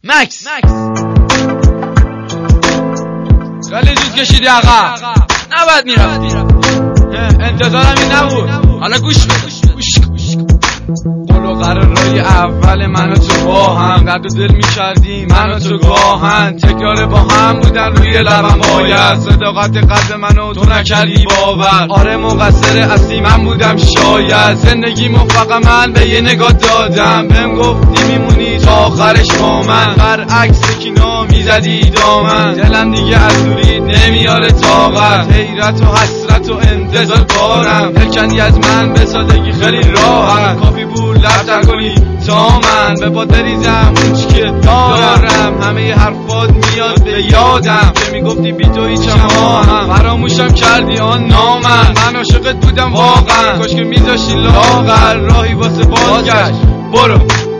مکس خیلی زود کشیدی عقب، نباید میرفتی. انتظارم این نبود. حالا گوش بده. قول و قرارای اول من و تو با هم درد و دل میکردیم من و تو گاهن، تکرار با هم بودن روی لبم باید صداقت قلب من و تو نکردی باور. آره مقصر اصلی من بودم شاید، زندگیمو فقط من به یه نگاه دادم، بهم گفتی میمونی تا آخرش با من، برعکس کینا میزدی دامن. دلم دیگه از دوری نمیاره طاقت، حیرت و حسرت و انتظار دارم. دلکنی از من به سادگی خیلی راحت، کافی بود لفتر کنی تا من به پات بریزم اون چی که دارم. همه حرفات میاد به یادم که میگفتی بی تو هیچم ماهم، فراموشم کردی آن نامم. من عاشقت بودم واقعا، کاش که میذاشی لاغر راهی واسه بازگشت. برو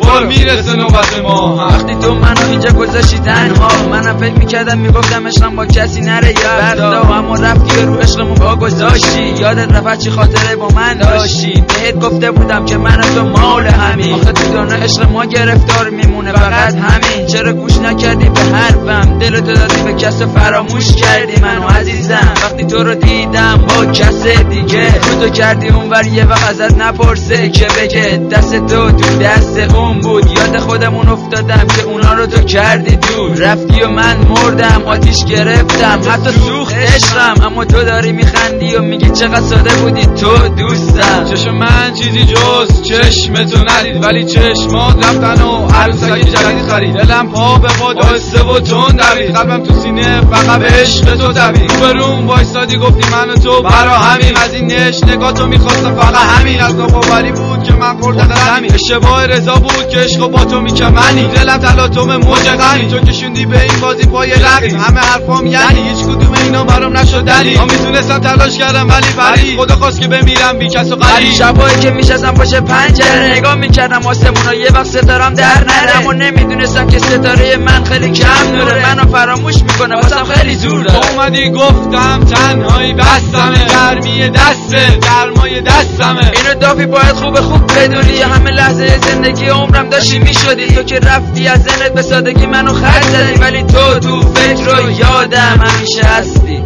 میرسه نوبت ما هم. وقتی تو منو اینجا گذاشتی تنها، منم فکر میکردم میگفتم عشقم با کسی نره یاد، اما رفتی رو عشقمون با گذاشتی. یادت رفت چی خاطره با من داشتی، بهت گفته بودم که من و تو مال همین. آخه تو دانه عشق ما گرفتار میمونه فقط همین. چرا گوش نکردی به حرفم، دلتو دادی به کس فراموش کردی منو عزیزم. وقتی تو رو دیدم با کس دیگه، رو تو کردی اونور یه وقت ازت نپرسه که بگه دست تو دست اون بود. یاد خودمون افتادم که اونا رو تو کردی دور، رفتی و من مردم آتیش گرفتم، حتی سوخت عشقم. اما تو داری میخندی و میگی چقدر ساده بودی تو دوستم. چشم من چیزی جز چشم تو ندید، ولی چشمات رفتن و عروسک جدید خرید. دلم پا به پا داسته و تون دوید، قلبم تو سینه فقط به عشق تو دوید. رو به روم وایستادی گفتی من و تو برا همین، از این نگاه تو میخواستم فقط همین. از ناباوری بود که من خوردم همین، اشتباه رضا بود که عشق با تو میکمنی. دلم تلاطم موج غمی، تو کشوندی به این بازی پای رقیب. همه حرفام یعنی هیچ کدوم اینا برام نشدنی. ما میتونستم تلاش کردم ولی فرید خدا خواست که بمیرم بی کس و غریب. شبایی که میشستم پشت پنجره نگاه میکردم آسمونا، یه وقت ستارم در نره، اما نمیدونستم که ستاره من خیلی کم نوره، منو فراموش میکنه واسم خیلی زوره. اومدی گفتم تنهایی بستمه، گرمی دسته گرمای دستمه. اینو دافی باید خوب بدونی، همه لحظه زندگی عمرم داشتی میشدی. تو که رفتی از ذهنت به سادگی منو خرج زدی، ولی تو فکر و یادم همیشه هستی.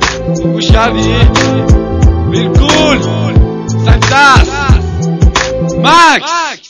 گوش کردی؟ ویرگول سنتس مکس